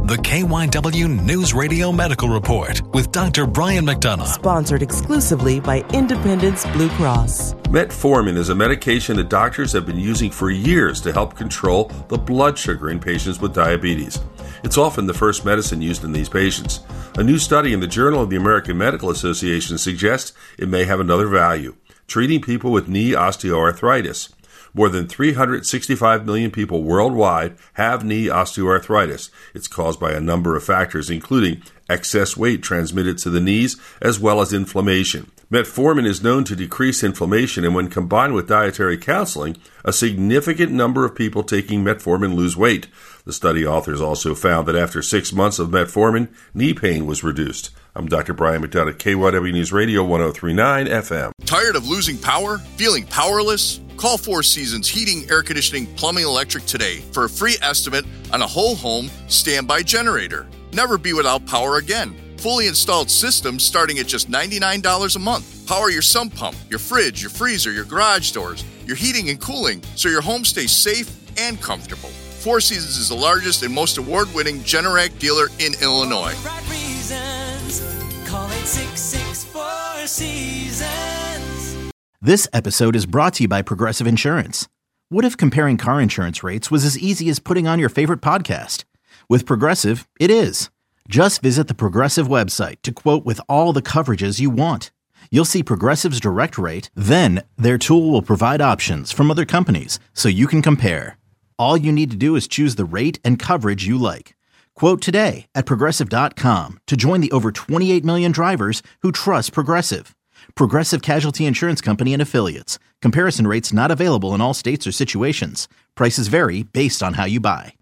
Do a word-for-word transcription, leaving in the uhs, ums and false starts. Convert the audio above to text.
The K Y W News Radio Medical Report with Doctor Brian McDonough. Sponsored exclusively by Independence Blue Cross. Metformin is a medication that doctors have been using for years to help control the blood sugar in patients with diabetes. It's often the first medicine used in these patients. A new study in the Journal of the American Medical Association suggests it may have another value, treating people with knee osteoarthritis. More than three hundred sixty-five million people worldwide have knee osteoarthritis. It's caused by a number of factors, including excess weight transmitted to the knees, as well as inflammation. Metformin is known to decrease inflammation, and when combined with dietary counseling, a significant number of people taking metformin lose weight. The study authors also found that after six months of metformin, knee pain was reduced. I'm Doctor Brian McDonough, K Y W News Radio, one oh three point nine F M. Tired of losing power? Feeling powerless? Call Four Seasons Heating, Air Conditioning, Plumbing, Electric today for a free estimate on a whole home standby generator. Never be without power again. Fully installed systems starting at just ninety-nine dollars a month. Power your sump pump, your fridge, your freezer, your garage doors, your heating and cooling so your home stays safe and comfortable. Four Seasons is the largest and most award-winning Generac dealer in Illinois. For right reasons, call eight six six, four seasons. This episode is brought to you by Progressive Insurance. What if comparing car insurance rates was as easy as putting on your favorite podcast? With Progressive, it is. Just visit the Progressive website to quote with all the coverages you want. You'll see Progressive's direct rate, then their tool will provide options from other companies so you can compare. All you need to do is choose the rate and coverage you like. Quote today at Progressive dot com to join the over twenty-eight million drivers who trust Progressive. Progressive Casualty Insurance Company and Affiliates. Comparison rates not available in all states or situations. Prices vary based on how you buy.